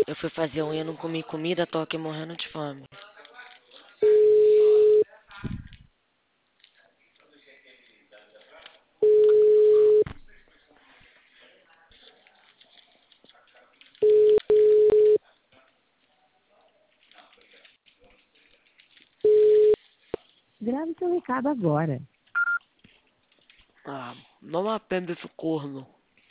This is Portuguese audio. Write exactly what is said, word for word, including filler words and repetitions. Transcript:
Eu fui fazer unha, não comi comida, tô aqui morrendo de fome. Grave seu recado agora. Ah, não atende esse corno.